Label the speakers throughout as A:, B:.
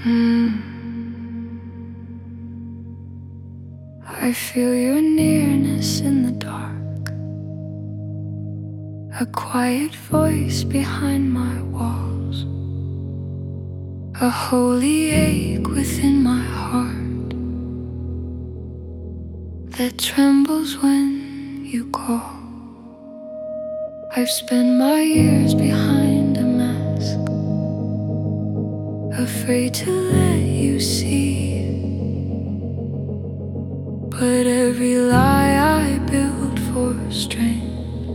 A: I feel your nearness in the dark, a quiet voice behind my walls, a holy ache within my heart that trembles when you call. I've spent my years behind a mask, afraid to let you see. But every lie I built for strength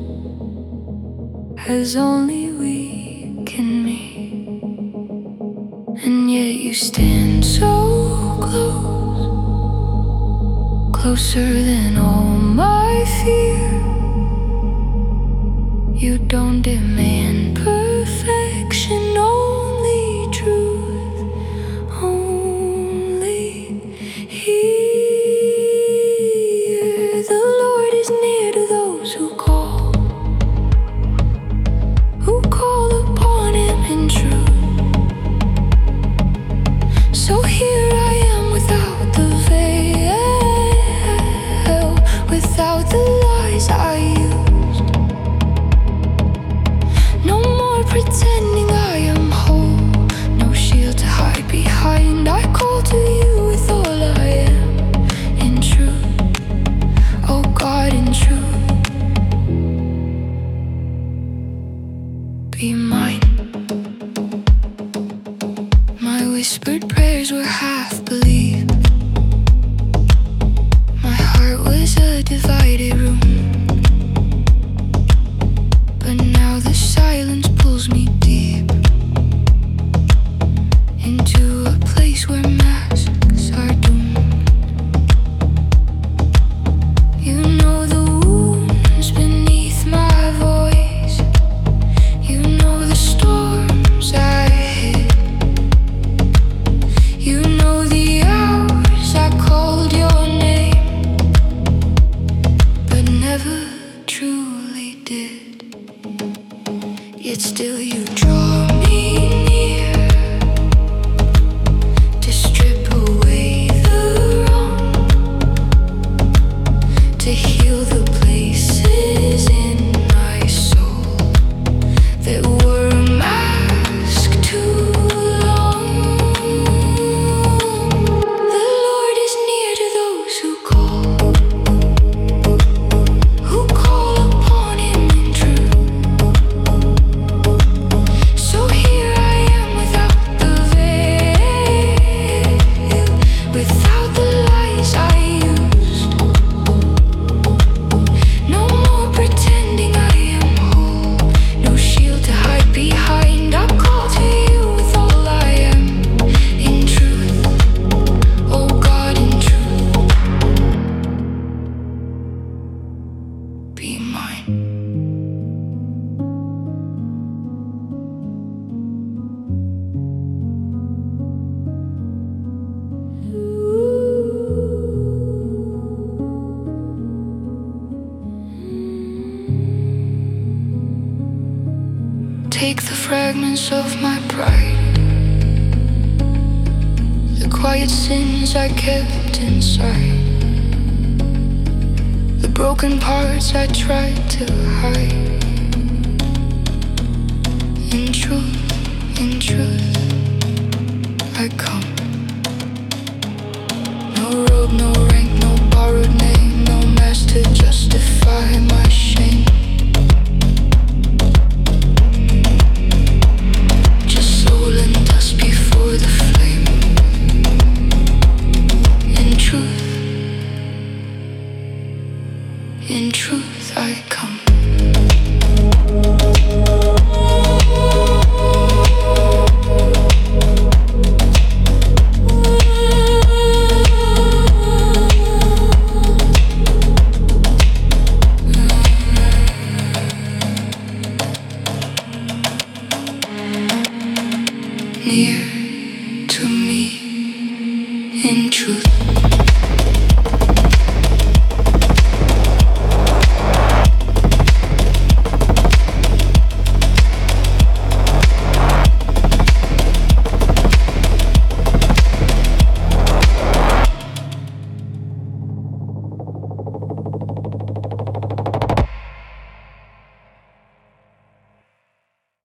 A: has only weakened me. And yet you stand so close, closer than all my fear. You don't demand perfection, only truth, only here. The Lord is near to those who call upon Him in truth. So here I am without the veil, without the lies I used. No more pretending I am whole, no shield to hide behind. I call to you with all I am, in truth, oh God, in truth. Be mine. My whispered prayers were half believed. My heart was a divided room, but now the silence pulls me deep into a place where masks are doomed. You know the wounds beneath my voice. You know the storms I hid. You know the hours I called your name, but never truly did. Yet still you draw me near to strip away the wrong, to heal the places in my soul that were a mask too long. The Lord is near to those who call upon Him in truth. So here I am without the veil, without the lies I used. No more pretending I am whole, no shield to hide behind. I call to you with all I am, in truth, oh God, in truth. Be mine. Take the fragments of my pride, the quiet sins I kept inside, the broken parts I tried to hide. In truth, I come. No robe, no rank, no borrowed name, no mask to justify my shame. Just soul and dust before the flame. In truth, I come. Near